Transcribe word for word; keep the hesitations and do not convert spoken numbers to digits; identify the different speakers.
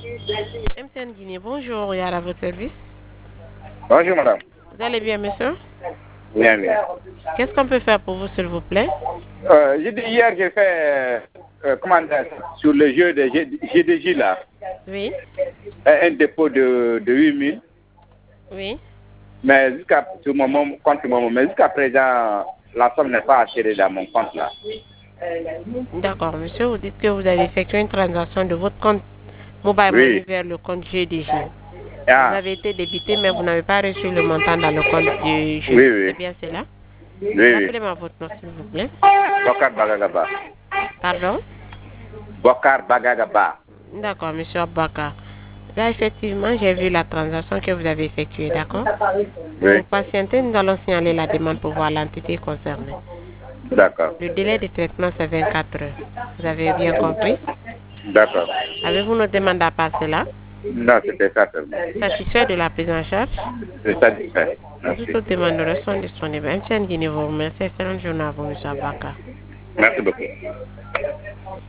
Speaker 1: M T N Guinée, bonjour, Yara, à votre service.
Speaker 2: Bonjour madame.
Speaker 1: Vous allez bien, monsieur?
Speaker 2: Bien, bien.
Speaker 1: Qu'est-ce qu'on peut faire pour vous, s'il vous plaît?
Speaker 2: Euh, j'ai dit hier, j'ai fait euh, comment dire, sur le jeu de G D J là.
Speaker 1: Oui.
Speaker 2: Un, un dépôt de, de huit mille.
Speaker 1: Oui.
Speaker 2: Mais jusqu'à sur mon, mon compte, mon, mais jusqu'à présent, la somme n'est pas attirée dans mon compte là.
Speaker 1: D'accord, monsieur, vous dites que vous avez effectué une transaction de votre compte Mobile Money
Speaker 2: Oui.
Speaker 1: vers le compte G D J. Vous
Speaker 2: Ah.
Speaker 1: avez été débité, mais vous n'avez pas reçu le montant dans le compte du jeu.
Speaker 2: Oui, oui.
Speaker 1: C'est bien cela?
Speaker 2: Oui, oui.
Speaker 1: Rappelez-moi votre nom, s'il vous plaît.
Speaker 2: Bokar Bagagaba.
Speaker 1: Pardon?
Speaker 2: Bokar Bagagaba.
Speaker 1: D'accord, monsieur Abaka. Là, effectivement, j'ai vu la transaction que vous avez effectuée, d'accord? Si
Speaker 2: Oui.
Speaker 1: vous patientez, nous allons signaler la demande pour voir l'entité concernée.
Speaker 2: D'accord.
Speaker 1: Le délai de traitement, c'est vingt-quatre heures. Vous avez bien compris?
Speaker 2: D'accord.
Speaker 1: Avez-vous nos demandes à part cela?
Speaker 2: Non, c'était ça seulement.
Speaker 1: Satisfait de la prise en charge?
Speaker 2: C'est satisfait.
Speaker 1: Nos
Speaker 2: Merci.
Speaker 1: autres demandes sont disponibles. M T N Guinée vous remercie. Excellente journée à vous, monsieur Abaka.
Speaker 2: Merci beaucoup.